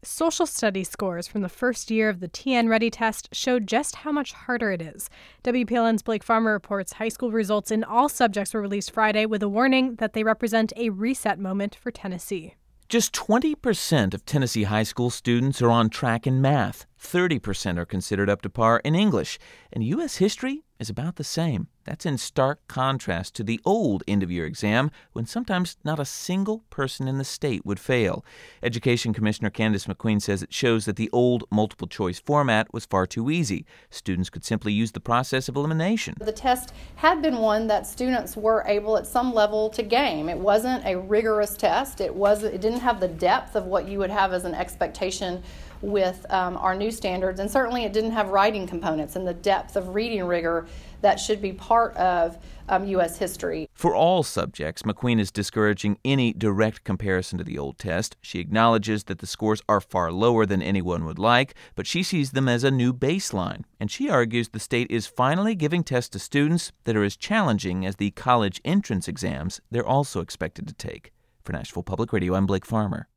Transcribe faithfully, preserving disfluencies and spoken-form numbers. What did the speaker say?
Social studies scores from the first year of the T N Ready test showed just how much harder it is. W P L N's Blake Farmer reports high school results in all subjects were released Friday with a warning that they represent a reset moment for Tennessee. Just twenty percent of Tennessee high school students are on track in math. thirty percent are considered up to par in English. And U S history is about the same. That's in stark contrast to the old end-of-year exam, when sometimes not a single person in the state would fail. Education Commissioner Candace McQueen says it shows that the old multiple-choice format was far too easy. Students could simply use the process of elimination. The test had been one that students were able at some level to game. It wasn't a rigorous test. It was. It didn't have the depth of what you would have as an expectation with um, our new standards, and certainly it didn't have writing components and the depth of reading rigor that should be part of um, U S history. For all subjects, McQueen is discouraging any direct comparison to the old test. She acknowledges that the scores are far lower than anyone would like, but she sees them as a new baseline. And she argues the state is finally giving tests to students that are as challenging as the college entrance exams they're also expected to take. For Nashville Public Radio, I'm Blake Farmer.